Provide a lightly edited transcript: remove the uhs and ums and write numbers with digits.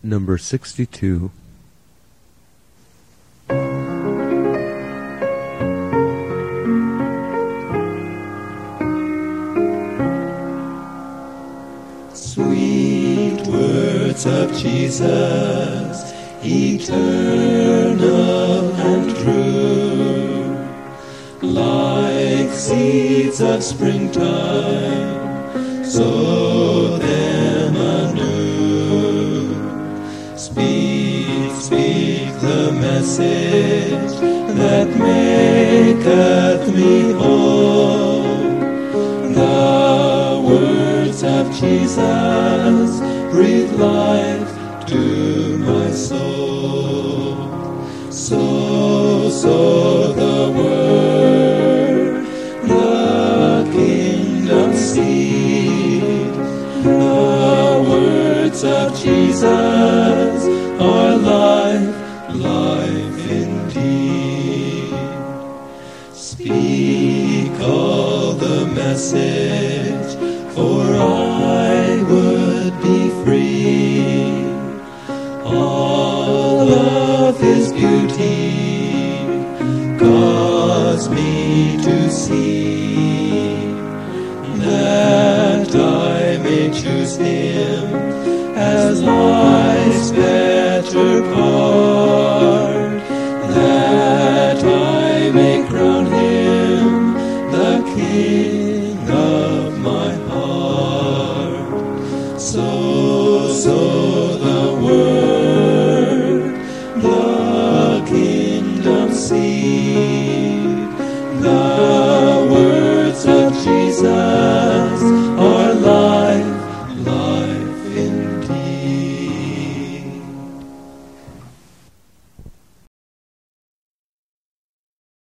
number 62. Sweet words of Jesus, eternal and true, like seeds of springtime, sow them anew. Speak, speak the message that maketh me whole. The words of Jesus breathe life to my soul. So the word, the kingdom seed, the words of Jesus are life, life indeed. Speak all the message, for I would be free. All of His beauty cause me to see, that I may choose Him as life's better part, that I may crown Him the King of my heart. So